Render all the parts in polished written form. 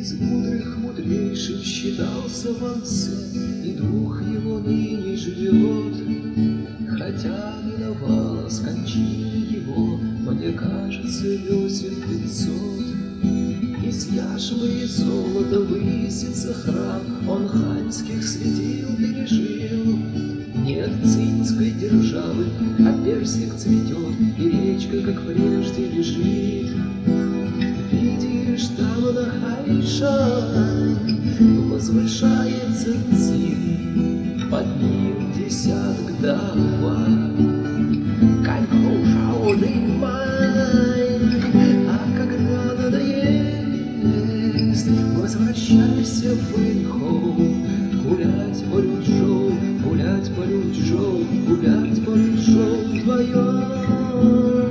Из мудрых мудрейшим считался Вансе, и дух его ныне живет. Хотя миновала с кончины его, мне кажется, весен 500. Из яшмы и золота высится храм, он ханьских светил пережил. Нет цинской державы, а персик цветет, и речка, как прежде, лежит. Видишь, там на Хайшань возвышается Цин, под ним десяток Дахуа. А когда надоест, возвращайся в Вэньхоу, гулять по Лючжоу, гулять по Лючжоу, гулять по Лючжоу вдвоем.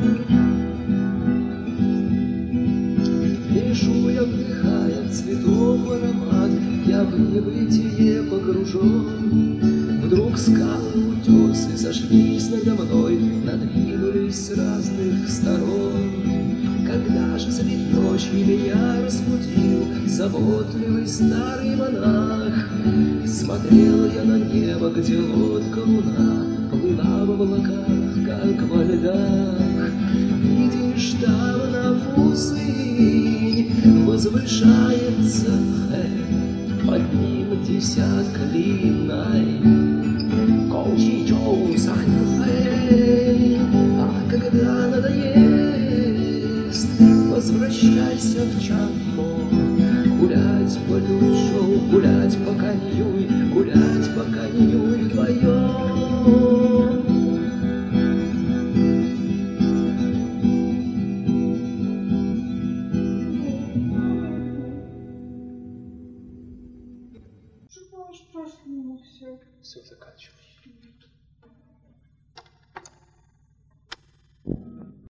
Лежу я, вдыхая цветов аромат, я в небытие погружен. Вдруг скалы, утесы сошлись надо мной, надвинулись с разных сторон. Когда же средь ночи меня разбудил заботливый старый монах, смотрел я на небо, где лодка луна плыла в облаках, как во льдах. Видишь, там на пустынь возвышается под ним десятка Линай. А когда надоест, возвращайся в Чанмо, гулять по Лючжоу, гулять по Каньюй, гулять по Каньюй вдвоем. Проснулся. Все, заканчивай.